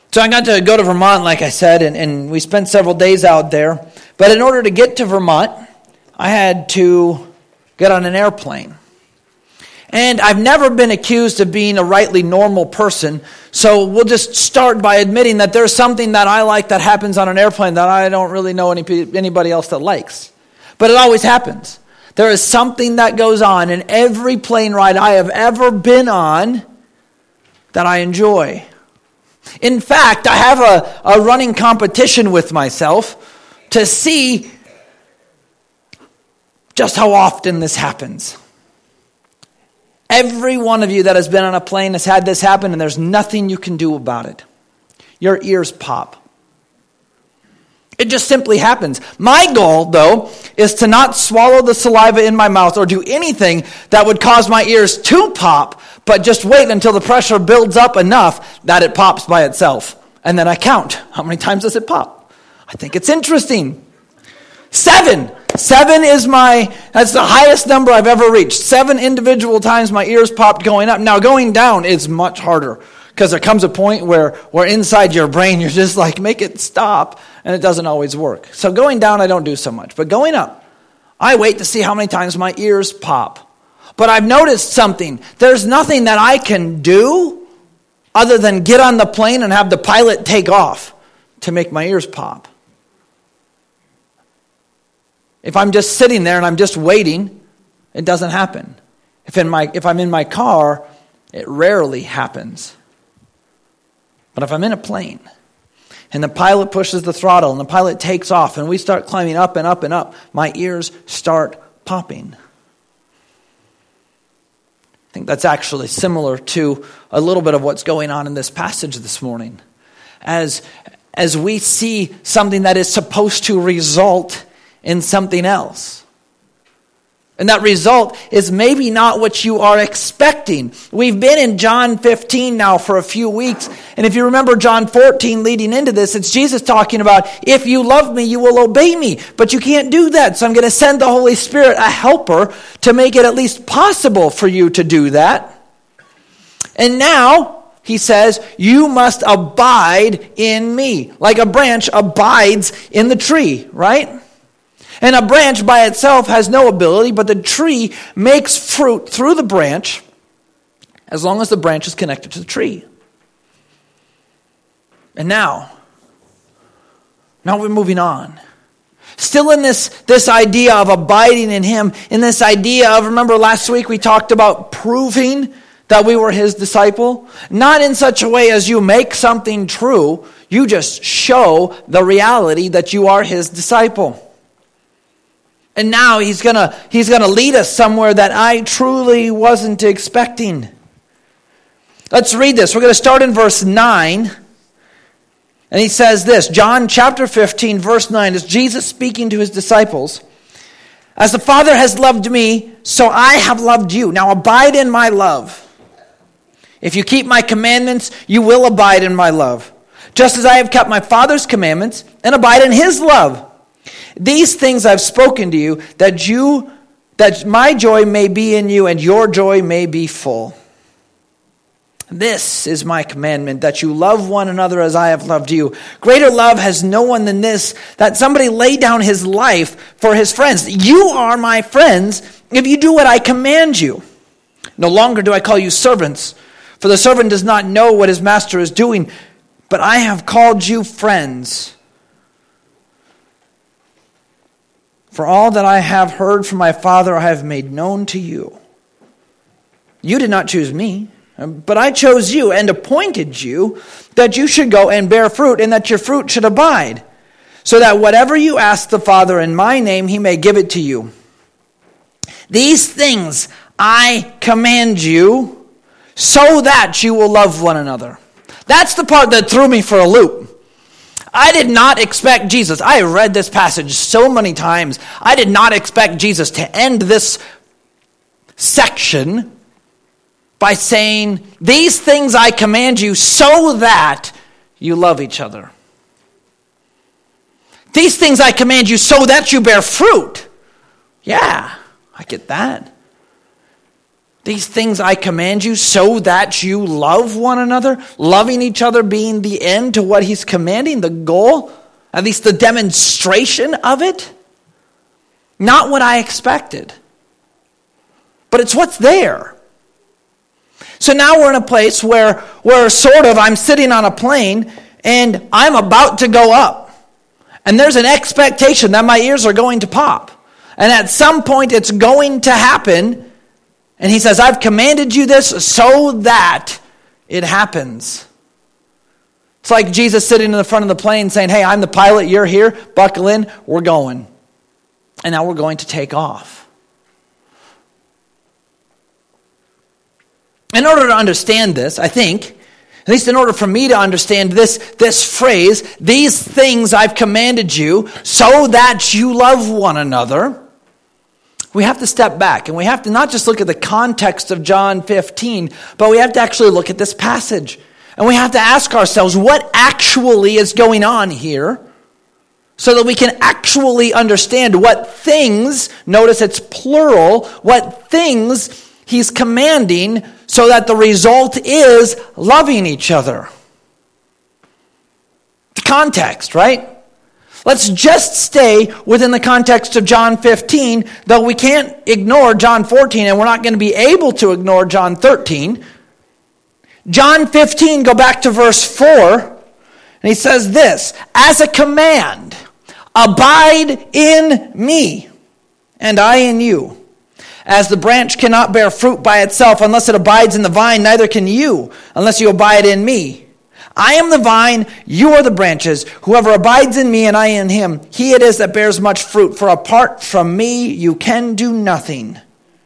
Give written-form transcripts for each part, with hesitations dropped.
So I got to go to Vermont, like I said, and we spent several days out there. But in order to get to Vermont, I had to get on an airplane. And I've never been accused of being a rightly normal person, so we'll just start by admitting that there's something that I like that happens on an airplane that I don't really know anybody else that likes. But it always happens. There is something that goes on in every plane ride I have ever been on that I enjoy. In fact, I have a running competition with myself to see just how often this happens. Every one of you that has been on a plane has had this happen, and there's nothing you can do about it. Your ears pop. It just simply happens. My goal, though, is to not swallow the saliva in my mouth or do anything that would cause my ears to pop, but just wait until the pressure builds up enough that it pops by itself. And then I count. How many times does it pop? I think it's interesting. 7. 7 is that's the highest number I've ever reached. 7 individual times my ears popped going up. Now going down is much harder because there comes a point where inside your brain you're just like, make it stop, and it doesn't always work. So going down I don't do so much. But going up, I wait to see how many times my ears pop. But I've noticed something. There's nothing that I can do other than get on the plane and have the pilot take off to make my ears pop. If I'm just sitting there and I'm just waiting, it doesn't happen. If I'm in my car, it rarely happens. But if I'm in a plane and the pilot pushes the throttle and the pilot takes off and we start climbing up and up and up, my ears start popping. I think that's actually similar to a little bit of what's going on in this passage this morning. As we see something that is supposed to result in something else. And that result is maybe not what you are expecting. We've been in John 15 now for a few weeks. And if you remember John 14 leading into this, it's Jesus talking about, if you love me, you will obey me. But you can't do that. So I'm going to send the Holy Spirit, a helper, to make it at least possible for you to do that. And now, he says, you must abide in me. Like a branch abides in the tree, right? And a branch by itself has no ability, but the tree makes fruit through the branch as long as the branch is connected to the tree. And now we're moving on. Still in this idea of abiding in him, in this idea of, remember last week we talked about proving that we were his disciple? Not in such a way as you make something true, you just show the reality that you are his disciple. And now he's gonna lead us somewhere that I truly wasn't expecting. Let's read this. We're going to start in verse 9. And he says this, John chapter 15, verse 9, is Jesus speaking to his disciples. As the Father has loved me, so I have loved you. Now abide in my love. If you keep my commandments, you will abide in my love. Just as I have kept my Father's commandments and abide in his love. These things I've spoken to you, that my joy may be in you and your joy may be full. This is my commandment, that you love one another as I have loved you. Greater love has no one than this, that somebody lay down his life for his friends. You are my friends if you do what I command you. No longer do I call you servants, for the servant does not know what his master is doing, but I have called you friends. For all that I have heard from my Father I have made known to you. You did not choose me, but I chose you and appointed you that you should go and bear fruit and that your fruit should abide, so that whatever you ask the Father in my name, he may give it to you. These things I command you so that you will love one another. That's the part that threw me for a loop. I did not expect Jesus. I read this passage so many times. I did not expect Jesus to end this section by saying, these things I command you so that you love each other. These things I command you so that you bear fruit. Yeah, I get that. These things I command you so that you love one another, loving each other being the end to what he's commanding, the goal, at least the demonstration of it. Not what I expected, but it's what's there. So now we're in a place where I'm sitting on a plane and I'm about to go up. And there's an expectation that my ears are going to pop. And at some point it's going to happen. And he says, I've commanded you this so that it happens. It's like Jesus sitting in the front of the plane saying, hey, I'm the pilot, you're here, buckle in, we're going. And now we're going to take off. In order to understand this, I think, at least in order for me to understand this phrase, these things I've commanded you so that you love one another, we have to step back and we have to not just look at the context of John 15, but we have to actually look at this passage. And we have to ask ourselves what actually is going on here so that we can actually understand what things, notice it's plural, what things he's commanding so that the result is loving each other. The context, right? Let's just stay within the context of John 15, though we can't ignore John 14, and we're not going to be able to ignore John 13. John 15, go back to verse 4, and he says this, as a command, abide in me, and I in you. As the branch cannot bear fruit by itself unless it abides in the vine, neither can you unless you abide in me. I am the vine, you are the branches. Whoever abides in me and I in him, he it is that bears much fruit. For apart from me, you can do nothing.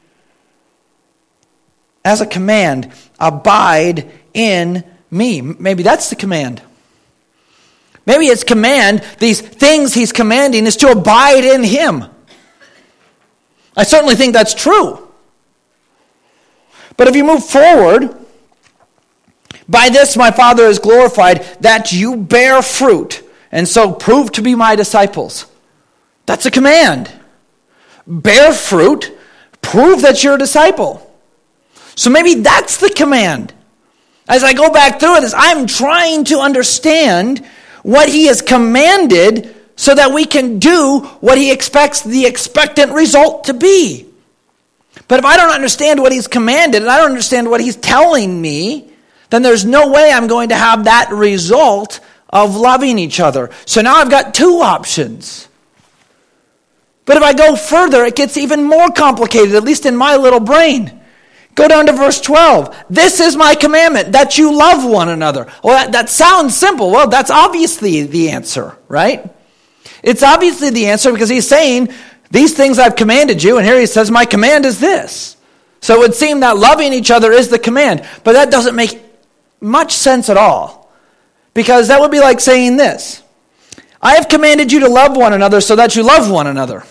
As a command, abide in me. Maybe that's the command. Maybe his command, these things he's commanding, is to abide in him. I certainly think that's true. But if you move forward, by this my Father is glorified, that you bear fruit, and so prove to be my disciples. That's a command. Bear fruit, prove that you're a disciple. So maybe that's the command. As I go back through this, I'm trying to understand what he has commanded so that we can do what he expects the expectant result to be. But if I don't understand what he's commanded, and I don't understand what he's telling me, then there's no way I'm going to have that result of loving each other. So now I've got two options. But if I go further, it gets even more complicated, at least in my little brain. Go down to verse 12. This is my commandment, that you love one another. Well, that sounds simple. Well, that's obviously the answer, right? It's obviously the answer because he's saying, these things I've commanded you, and here he says, my command is this. So it would seem that loving each other is the command, but that doesn't make much sense at all. Because that would be like saying this, I have commanded you to love one another so that you love one another.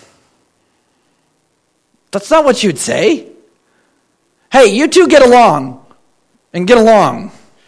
That's not what you'd say. Hey, you two get along, and get along.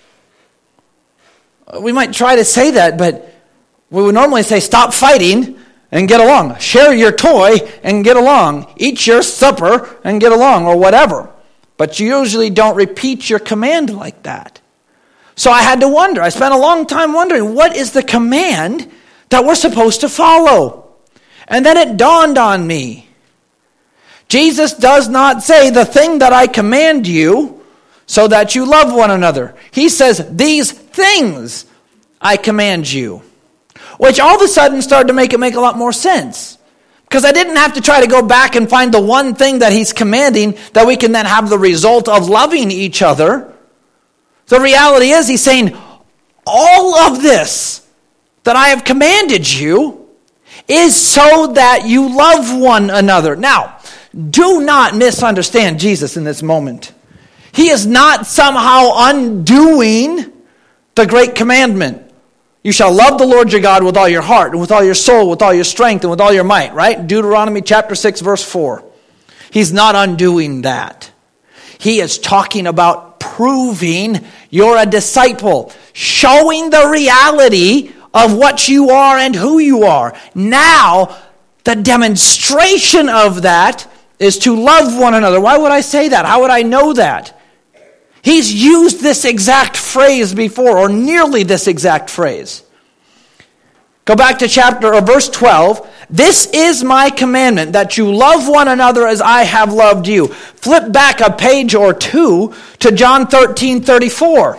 We might try to say that, but we would normally say, stop fighting and get along. Share your toy and get along. Eat your supper and get along, or whatever. But you usually don't repeat your command like that. So I had to wonder. I spent a long time wondering, what is the command that we're supposed to follow? And then it dawned on me. Jesus does not say, the thing that I command you so that you love one another. He says, these things I command you. Which all of a sudden started to make a lot more sense. Because I didn't have to try to go back and find the one thing that he's commanding that we can then have the result of loving each other. The reality is he's saying, all of this that I have commanded you is so that you love one another. Now, do not misunderstand Jesus in this moment. He is not somehow undoing the great commandment. You shall love the Lord your God with all your heart, and with all your soul, with all your strength, and with all your might, right? Deuteronomy chapter 6, verse 4. He's not undoing that. He is talking about proving you're a disciple, showing the reality of what you are and who you are. Now, the demonstration of that is to love one another. Why would I say that? How would I know that? He's used this exact phrase before, or nearly this exact phrase. Go back to verse 12. This is my commandment, that you love one another as I have loved you. Flip back a page or two to John 13:34.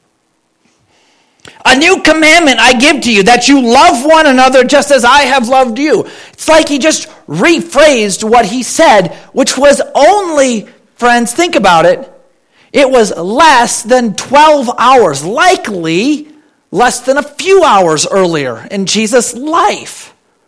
A new commandment I give to you, that you love one another just as I have loved you. It's like he just rephrased what he said, which was only, friends, think about it, it was less than 12 hours, likely less than a few hours earlier in Jesus' life.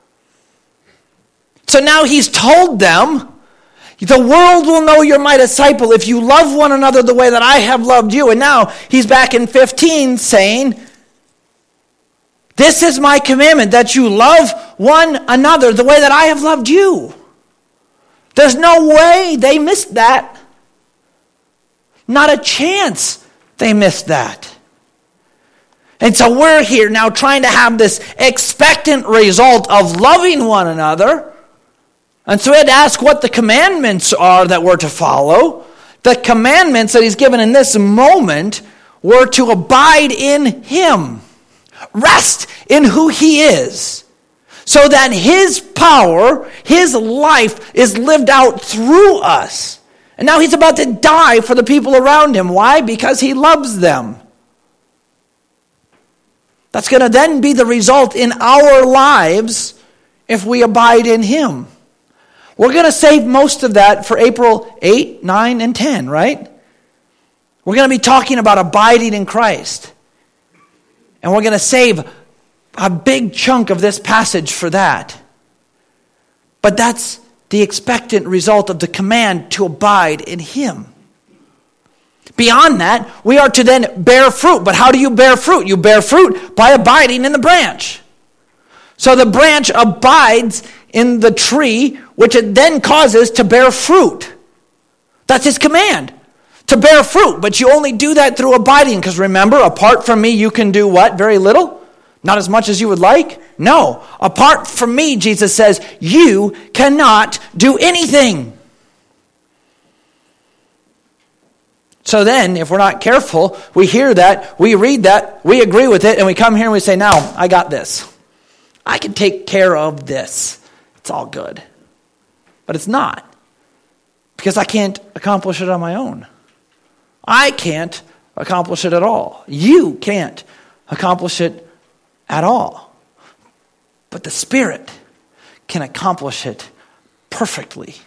So now he's told them, the world will know you're my disciple if you love one another the way that I have loved you. And now he's back in 15 saying, this is my commandment, that you love one another the way that I have loved you. There's no way they missed that. Not a chance they missed that. And so we're here now trying to have this expectant result of loving one another. And so we had to ask what the commandments are that we're to follow. The commandments that he's given in this moment were to abide in him. Rest in who he is. So that his power, his life is lived out through us. And now he's about to die for the people around him. Why? Because he loves them. That's going to then be the result in our lives if we abide in him. We're going to save most of that for April 8, 9, and 10, right? We're going to be talking about abiding in Christ. And we're going to save a big chunk of this passage for that. But that's the expectant result of the command to abide in him. Beyond that, we are to then bear fruit. But how do you bear fruit? You bear fruit by abiding in the branch. So the branch abides in the tree, which it then causes to bear fruit. That's his command, to bear fruit. But you only do that through abiding. Because remember, apart from me, you can do what? Very little? Not as much as you would like? No. Apart from me, Jesus says, you cannot do anything. So then, if we're not careful, we hear that, we read that, we agree with it, and we come here and we say, now, I got this. I can take care of this. It's all good. But it's not. Because I can't accomplish it on my own. I can't accomplish it at all. You can't accomplish it at all. But the Spirit can accomplish it perfectly.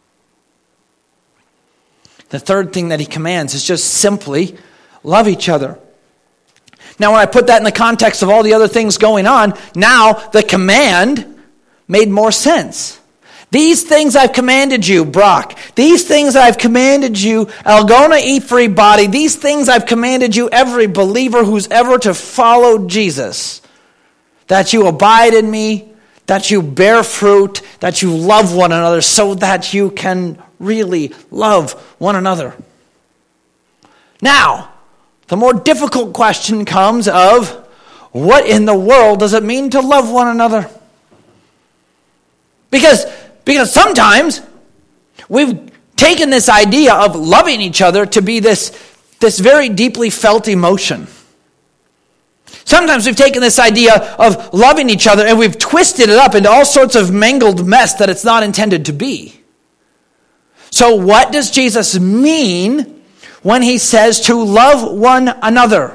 The third thing that he commands is just simply love each other. Now, when I put that in the context of all the other things going on, now the command made more sense. These things I've commanded you, Brock. These things I've commanded you, Algona E3 body. These things I've commanded you, every believer who's ever to follow Jesus. That you abide in me, that you bear fruit, that you love one another so that you can really love one another. Now, the more difficult question comes of, what in the world does it mean to love one another? Because sometimes we've taken this idea of loving each other to be this very deeply felt emotion. Sometimes we've taken this idea of loving each other and we've twisted it up into all sorts of mangled mess that it's not intended to be. So what does Jesus mean when he says to love one another?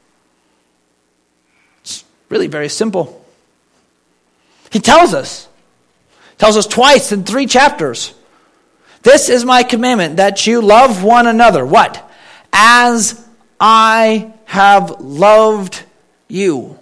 It's really very simple. He tells us twice in 3 chapters. This is my commandment, that you love one another. What? As I have loved you.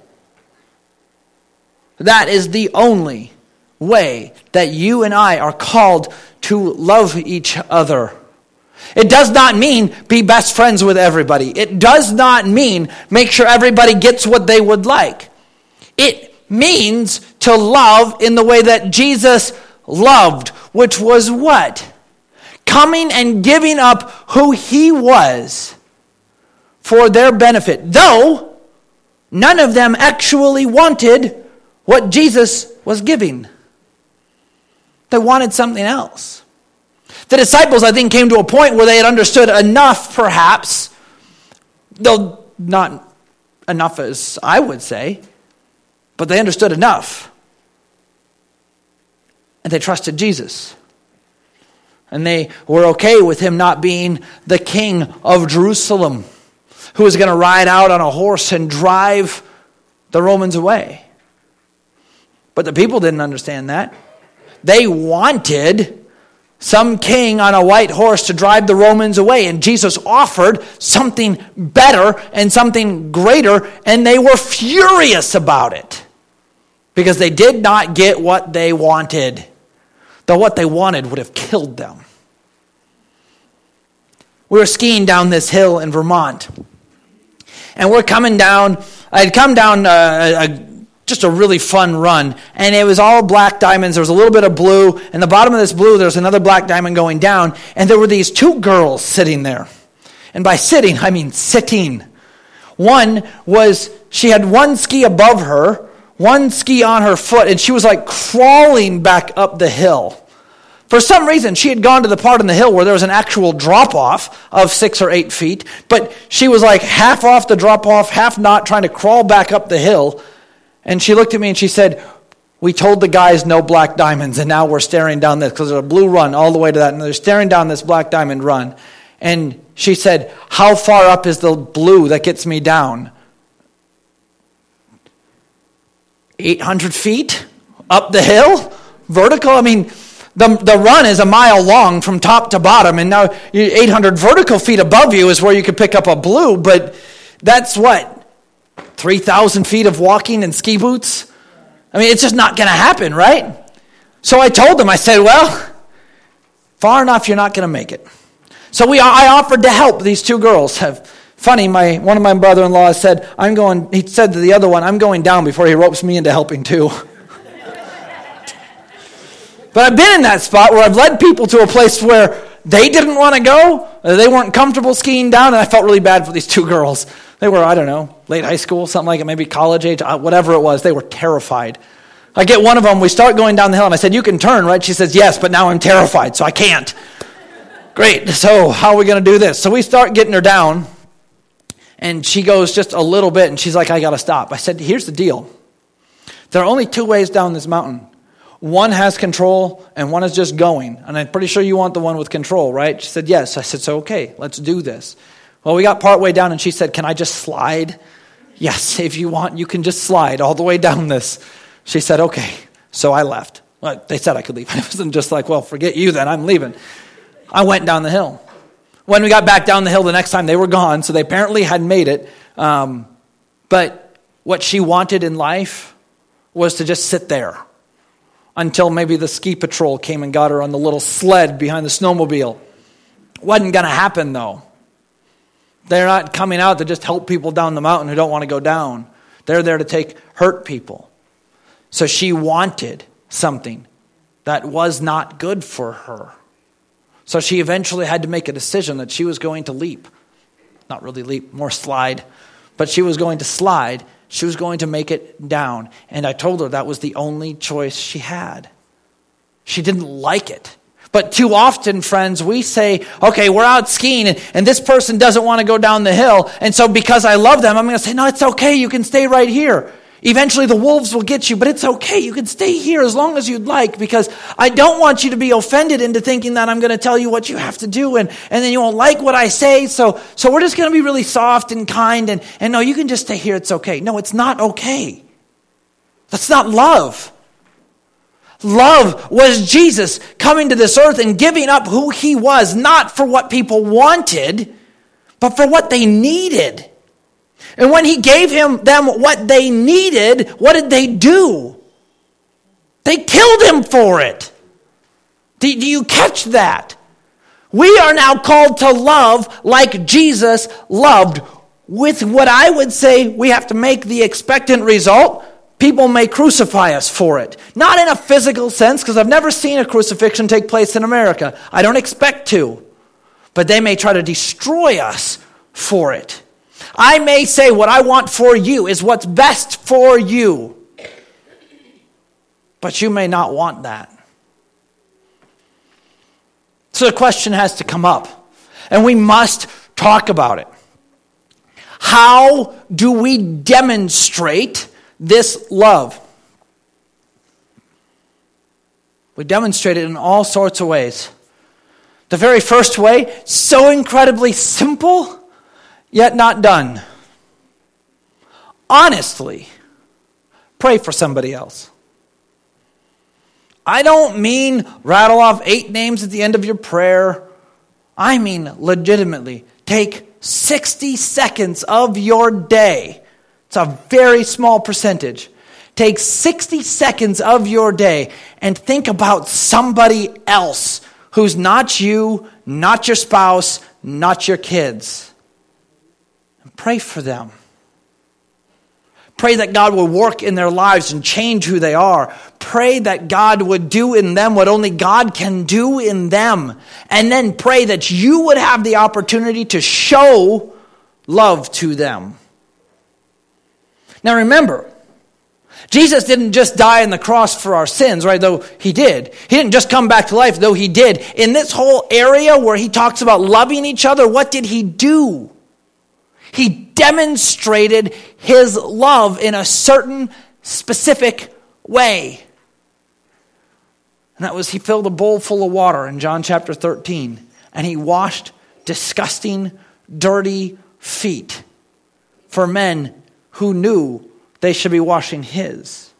That is the only way that you and I are called to love each other. It does not mean be best friends with everybody. It does not mean make sure everybody gets what they would like. It means to love in the way that Jesus loved, which was what? Coming and giving up who he was for their benefit. Though none of them actually wanted what Jesus was giving. They wanted something else. The disciples, I think, came to a point where they had understood enough, perhaps, though not enough as I would say, but they understood enough. And they trusted Jesus. And they were okay with him not being the king of Jerusalem, who was going to ride out on a horse and drive the Romans away. But the people didn't understand that. They wanted some king on a white horse to drive the Romans away. And Jesus offered something better and something greater, and they were furious about it. Because they did not get what they wanted. Though what they wanted would have killed them. We were skiing down this hill in Vermont. And we're coming down. I'd come down just a really fun run. And it was all black diamonds. There was a little bit of blue. And the bottom of this blue, there was another black diamond going down. And there were these two girls sitting there. And by sitting, I mean sitting. One was, she had one ski above her, one ski on her foot, and she was like crawling back up the hill. For some reason, she had gone to the part on the hill where there was an actual drop-off of 6 or 8 feet, but she was like half off the drop-off, half not, trying to crawl back up the hill. And she looked at me and she said, "We told the guys no black diamonds, and now we're staring down this," because there's a blue run all the way to that, and they're staring down this black diamond run. And she said, "How far up is the blue that gets me down?" 800 feet up the hill, vertical. I mean, the run is a mile long from top to bottom, and now 800 vertical feet above you is where you could pick up a blue, but that's what, 3,000 feet of walking in ski boots? I mean, it's just not going to happen, right? So I told them, I said, well, far enough, you're not going to make it. So I offered to help these two girls. Funny, one of my brother-in-laws said, he said to the other one, "I'm going down," before he ropes me into helping too. But I've been in that spot where I've led people to a place where they didn't want to go, they weren't comfortable skiing down, and I felt really bad for these two girls. They were, I don't know, late high school, something like it, maybe college age, whatever it was. They were terrified. I get one of them, we start going down the hill, and I said, "You can turn, right?" She says, "Yes, but now I'm terrified, so I can't." Great, so how are we going to do this? So we start getting her down, and she goes just a little bit, and she's like, "I got to stop." I said, "Here's the deal. There are only two ways down this mountain. One has control, and one is just going. And I'm pretty sure you want the one with control, right?" She said, "Yes." I said, "So okay, let's do this." Well, we got partway down, and she said, "Can I just slide?" "Yes, if you want, you can just slide all the way down this." She said, "Okay." So I left. Well, they said I could leave. I wasn't just like, "Well, forget you then, I'm leaving." I went down the hill. When we got back down the hill the next time, they were gone, so they apparently had made it. But what she wanted in life was to just sit there until maybe the ski patrol came and got her on the little sled behind the snowmobile. Wasn't going to happen, though. They're not coming out to just help people down the mountain who don't want to go down. They're there to hurt people. So she wanted something that was not good for her. So she eventually had to make a decision that she was going to leap. Not really leap, more slide. But she was going to slide. She was going to make it down. And I told her that was the only choice she had. She didn't like it. But too often, friends, we say, okay, we're out skiing and this person doesn't want to go down the hill. And so because I love them, I'm going to say, "No, it's okay. You can stay right here. Eventually the wolves will get you, but it's okay. You can stay here as long as you'd like, because I don't want you to be offended into thinking that I'm going to tell you what you have to do and then you won't like what I say. So we're just going to be really soft and kind and no, you can just stay here. It's okay." No, it's not okay. That's not love. Love was Jesus coming to this earth and giving up who he was, not for what people wanted, but for what they needed. And when he gave them what they needed, what did they do? They killed him for it. Do you catch that? We are now called to love like Jesus loved, with what I would say we have to make the expectant result. People may crucify us for it. Not in a physical sense, because I've never seen a crucifixion take place in America. I don't expect to. But they may try to destroy us for it. I may say what I want for you is what's best for you. But you may not want that. So the question has to come up, and we must talk about it. How do we demonstrate this love? We demonstrate it in all sorts of ways. The very first way, so incredibly simple, yet not done. Honestly, pray for somebody else. I don't mean rattle off 8 names at the end of your prayer. I mean legitimately take 60 seconds of your day. It's a very small percentage. Take 60 seconds of your day and think about somebody else who's not you, not your spouse, not your kids. And pray for them. Pray that God will work in their lives and change who they are. Pray that God would do in them what only God can do in them. And then pray that you would have the opportunity to show love to them. Now remember, Jesus didn't just die on the cross for our sins, right? Though he did. He didn't just come back to life, though he did. In this whole area where he talks about loving each other, what did he do? He demonstrated his love in a certain specific way. And that was he filled a bowl full of water in John chapter 13. And he washed disgusting, dirty feet for men who knew they should be washing his.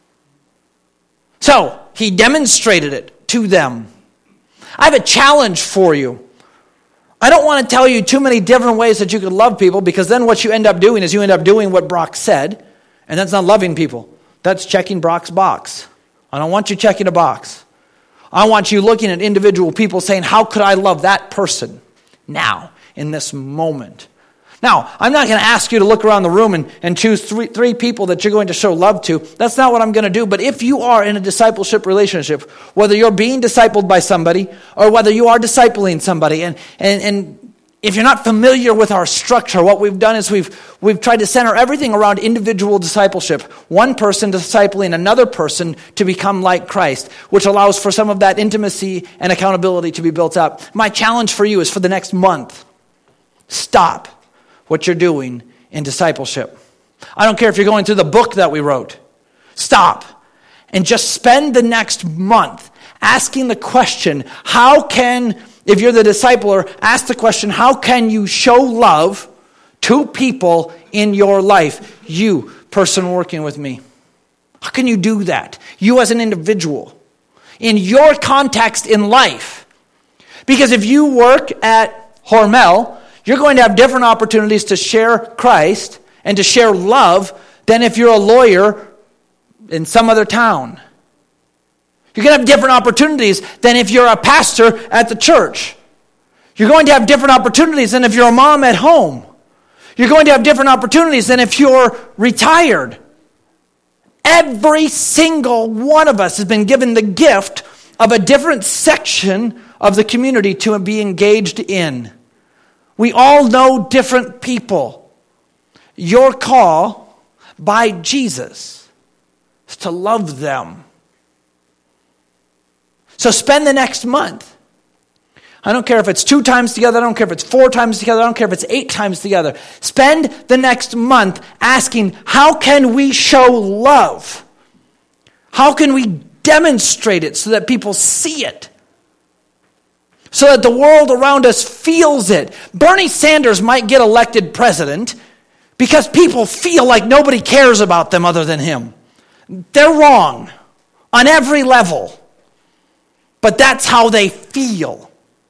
So, he demonstrated it to them. I have a challenge for you. I don't want to tell you too many different ways that you could love people, because then what you end up doing is you end up doing what Brock said, and that's not loving people. That's checking Brock's box. I don't want you checking a box. I want you looking at individual people saying, how could I love that person now, in this moment? Now, I'm not going to ask you to look around the room and choose three people that you're going to show love to. That's not what I'm going to do. But if you are in a discipleship relationship, whether you're being discipled by somebody or whether you are discipling somebody, and if you're not familiar with our structure, what we've done is we've tried to center everything around individual discipleship. One person discipling another person to become like Christ, which allows for some of that intimacy and accountability to be built up. My challenge for you is for the next month, stop what you're doing in discipleship. I don't care if you're going through the book that we wrote. Stop and just spend the next month asking the question, if you're the discipler, ask the question, how can you show love to people in your life? You, person working with me. How can you do that? You as an individual. In your context in life. Because if you work at Hormel, you're going to have different opportunities to share Christ and to share love than if you're a lawyer in some other town. You're going to have different opportunities than if you're a pastor at the church. You're going to have different opportunities than if you're a mom at home. You're going to have different opportunities than if you're retired. Every single one of us has been given the gift of a different section of the community to be engaged in. We all know different people. Your call by Jesus is to love them. So spend the next month. I don't care if it's 2 times together. I don't care if it's 4 times together. I don't care if it's 8 times together. Spend the next month asking, how can we show love? How can we demonstrate it so that people see it? So that the world around us feels it. Bernie Sanders might get elected president because people feel like nobody cares about them other than him. They're wrong on every level. But that's how they feel.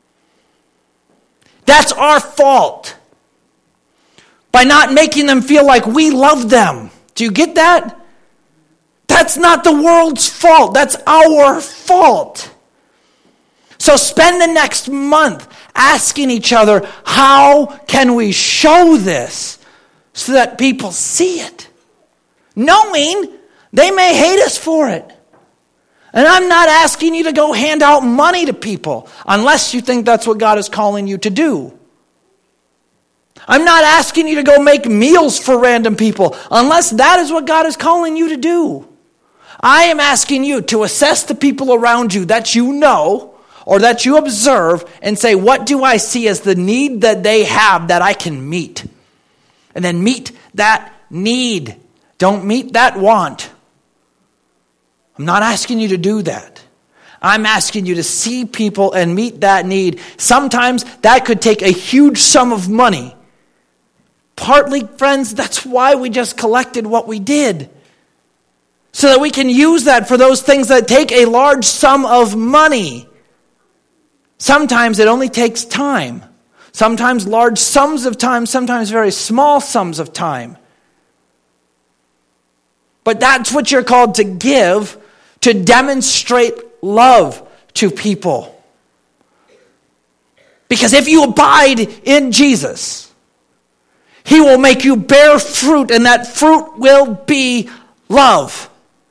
That's our fault. By not making them feel like we love them. Do you get that? That's not the world's fault. That's our fault. So spend the next month asking each other, how can we show this so that people see it? Knowing they may hate us for it. And I'm not asking you to go hand out money to people unless you think that's what God is calling you to do. I'm not asking you to go make meals for random people unless that is what God is calling you to do. I am asking you to assess the people around you that you know or that you observe and say, what do I see as the need that they have that I can meet? And then meet that need. Don't meet that want. I'm not asking you to do that. I'm asking you to see people and meet that need. Sometimes that could take a huge sum of money. Partly, friends, that's why we just collected what we did. So that we can use that for those things that take a large sum of money. Sometimes it only takes time. Sometimes large sums of time, sometimes very small sums of time. But that's what you're called to give, to demonstrate love to people. Because if you abide in Jesus, He will make you bear fruit, and that fruit will be love.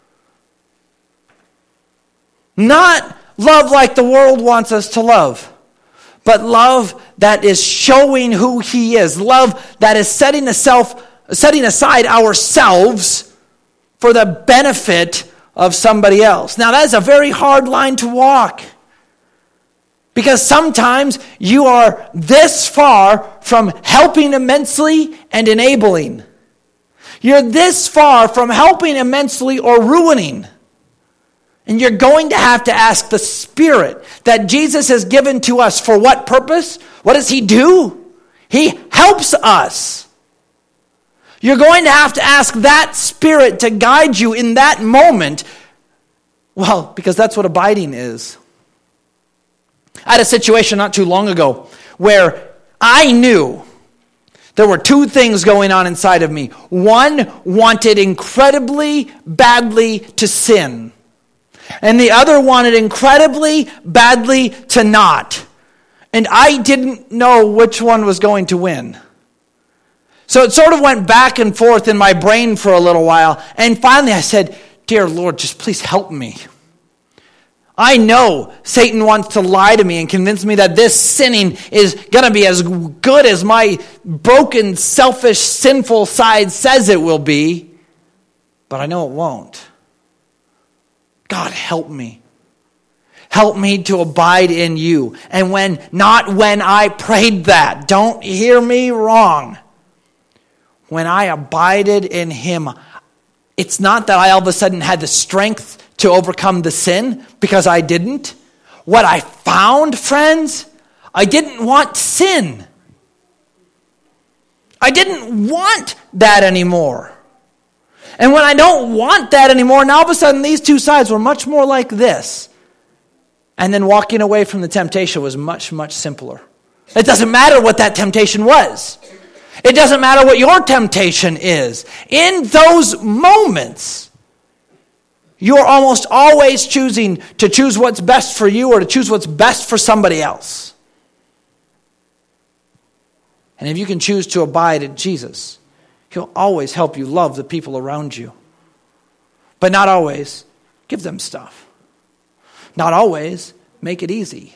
Not love like the world wants us to love, but love that is showing who He is. Love that is setting aside ourselves for the benefit of somebody else. Now that is a very hard line to walk. Because sometimes you are this far from helping immensely and enabling. You're this far from helping immensely or ruining. And you're going to have to ask the Spirit that Jesus has given to us for what purpose? What does He do? He helps us. You're going to have to ask that Spirit to guide you in that moment. Well, because that's what abiding is. I had a situation not too long ago where I knew there were two things going on inside of me. One wanted incredibly badly to sin. And the other wanted incredibly badly to not. And I didn't know which one was going to win. So it sort of went back and forth in my brain for a little while. And finally I said, "Dear Lord, just please help me. I know Satan wants to lie to me and convince me that this sinning is going to be as good as my broken, selfish, sinful side says it will be. But I know it won't. God, help me. Help me to abide in you." And not when I prayed that. Don't hear me wrong. When I abided in Him, it's not that I all of a sudden had the strength to overcome the sin, because I didn't. What I found, friends, I didn't want sin. I didn't want that anymore. And when I don't want that anymore, now all of a sudden these two sides were much more like this. And then walking away from the temptation was much, much simpler. It doesn't matter what that temptation was. It doesn't matter what your temptation is. In those moments, you're almost always choosing to choose what's best for you or to choose what's best for somebody else. And if you can choose to abide in Jesus, He'll always help you love the people around you. But not always give them stuff. Not always make it easy.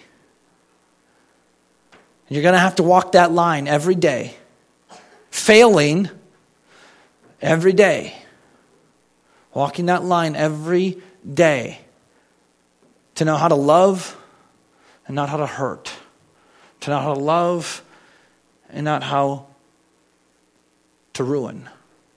You're going to have to walk that line every day. Failing every day. Walking that line every day. To know how to love and not how to hurt. To know how to love and not how to ruin.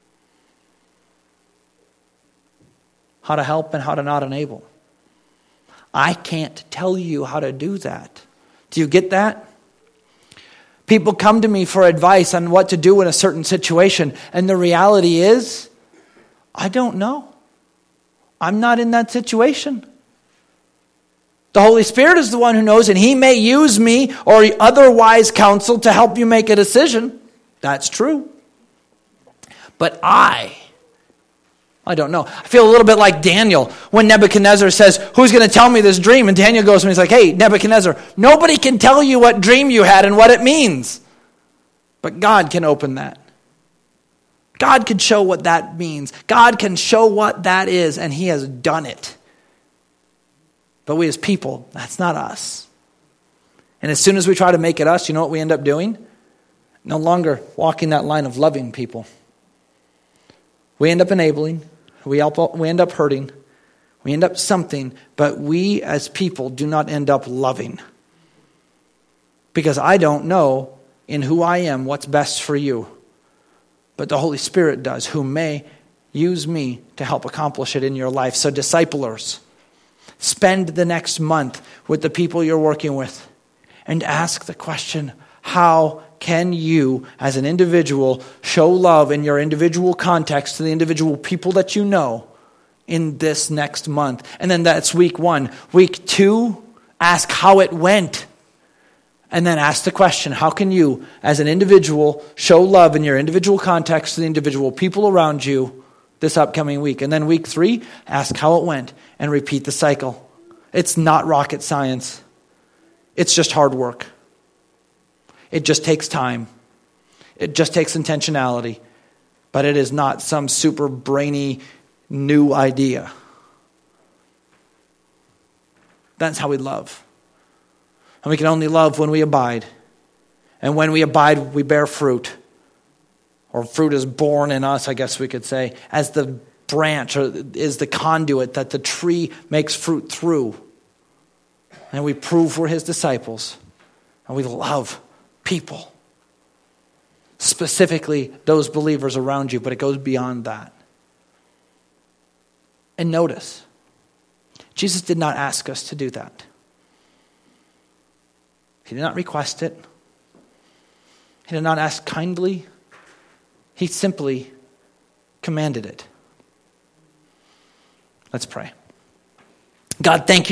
How to help and how to not enable. I can't tell you how to do that. Do you get that? People come to me for advice on what to do in a certain situation, and the reality is, I don't know. I'm not in that situation. The Holy Spirit is the one who knows, and He may use me or other wise counsel to help you make a decision. That's true. But I don't know. I feel a little bit like Daniel when Nebuchadnezzar says, "Who's going to tell me this dream?" And Daniel goes to him and he's like, "Hey, Nebuchadnezzar, nobody can tell you what dream you had and what it means. But God can open that. God can show what that means. God can show what that is, and He has done it. But we as people, that's not us. And as soon as we try to make it us, you know what we end up doing? No longer walking that line of loving people. We end up enabling. We end up hurting. We end up something, but we as people do not end up loving. Because I don't know in who I am what's best for you. But the Holy Spirit does, who may use me to help accomplish it in your life. So disciplers, spend the next month with the people you're working with and ask the question, how can you as an individual show love in your individual context to the individual people that you know in this next month? And then that's week 1. Week 2, ask how it went. And then ask the question, how can you as an individual show love in your individual context to the individual people around you this upcoming week? And then week 3, ask how it went and repeat the cycle. It's not rocket science. It's just hard work. It just takes time. It just takes intentionality. But it is not some super brainy new idea. That's how we love. And we can only love when we abide. And when we abide, we bear fruit. Or fruit is born in us, I guess we could say, as the branch or is the conduit that the tree makes fruit through. And we prove we're his disciples. And we love people. Specifically, those believers around you, but it goes beyond that. And notice, Jesus did not ask us to do that. He did not request it. He did not ask kindly. He simply commanded it. Let's pray. God, thank you.